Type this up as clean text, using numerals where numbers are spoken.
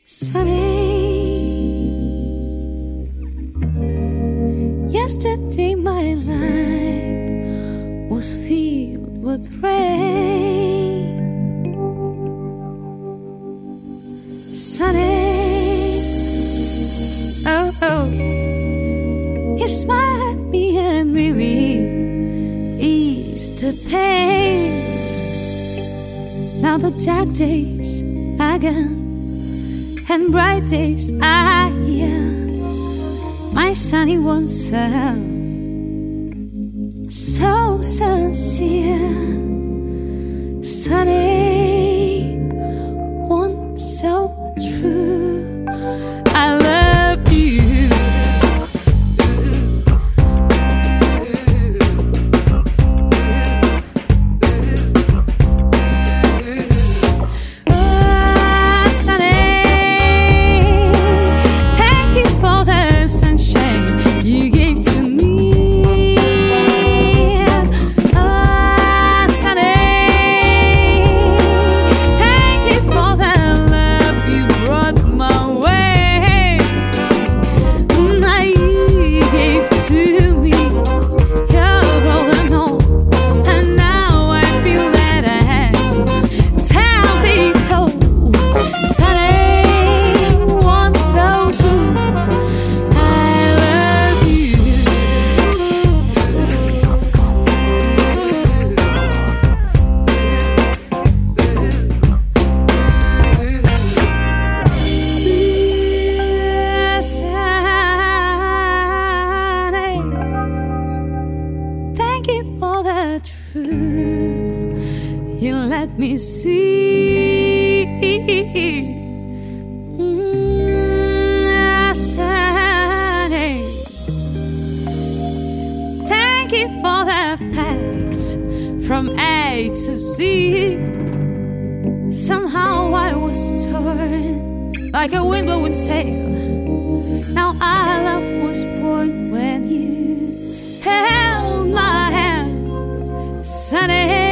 Sunny. Yesterday my life was filled with rain. Sunny. Oh, oh. He smiled at me and really eased the pain. Now the dark days are gone and bright days are here. My sunny one sound so sincere. Sunny one so true. I love you. Truth you let me see. Sunny. Thank you for the facts from A to Z. Somehow I was torn like a wind-blowing sail. Now our love was born when you held my hand. Sunny.